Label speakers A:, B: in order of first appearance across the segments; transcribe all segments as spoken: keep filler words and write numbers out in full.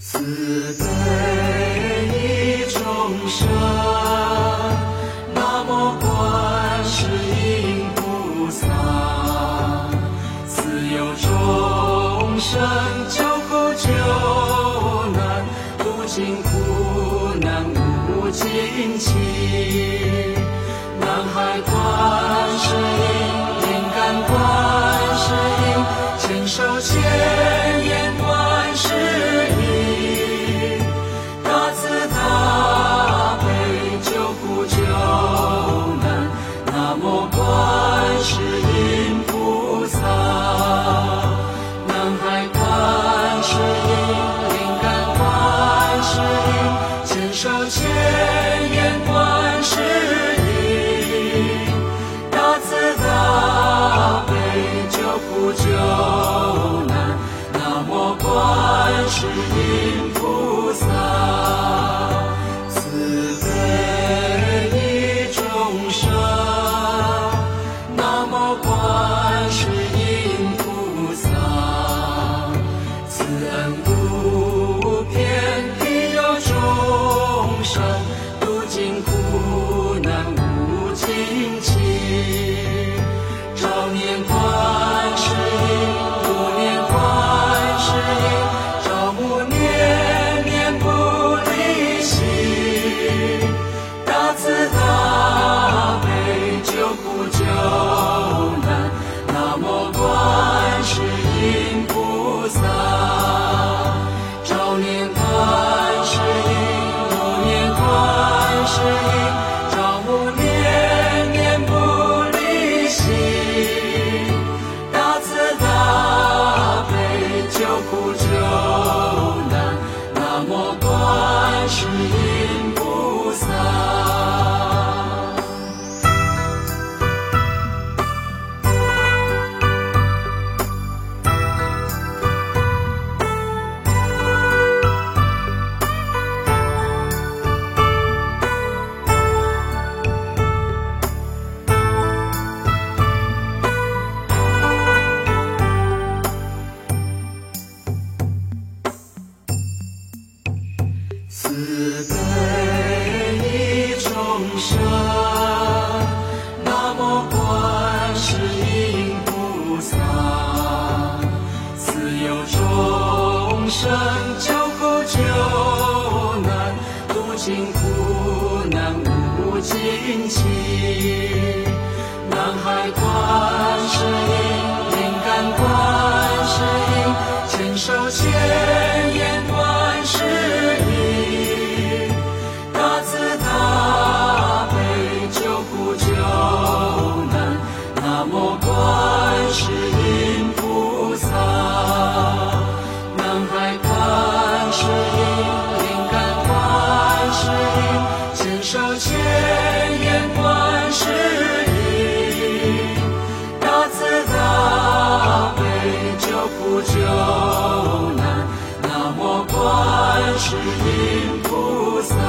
A: 慈悲众生，南无观世音菩萨。慈佑众生，救苦救难，度尽苦难无尽期。南海观世音，灵感观世音，千手千眼观世音。大慈大悲，救苦救难，南无观世音菩萨。南海观世音，灵感观世音，千手千眼观世音。大慈大悲，救苦救难，南无观世音菩萨。慈悲众生，南无观世音菩萨。慈恩无边，庇佑众生，度尽苦难无尽期。照念观世音，不念观世音，朝暮念念不离心。大慈大悲，救苦救难，南无观世音菩萨。照念观世音，不念观世音，朝暮念念不离心。大慈大悲，救苦救难，南无观世音菩萨。慈悲众生，南无观世音菩萨。慈佑众生，救苦救难，度尽苦难无尽期。南海观世音，灵感观世音，千手千眼观世音。大慈大悲，救苦救难，南无观世音菩萨。南海观世音，灵感观世音，千手千眼观世音。大慈大悲，救苦救难，南无观世音菩萨。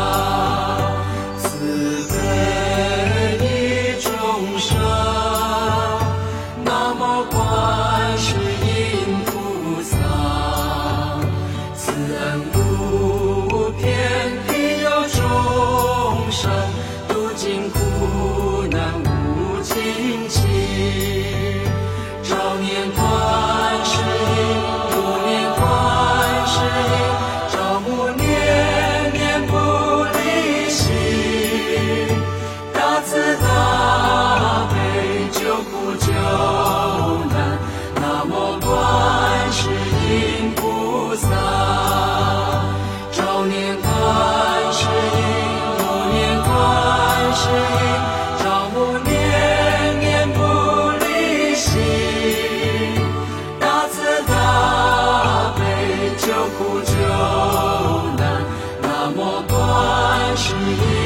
A: 慈悲众生，南无观世音菩萨。慈恩无边，庇佑众生，度尽苦难无尽期。照念观世音，不念观世音，朝暮念念不离心。大慈大悲，救苦救难，南无观世音菩萨。照念观世音，不念观世音，朝暮念念不离心。大慈大悲，救苦救难，南无观世音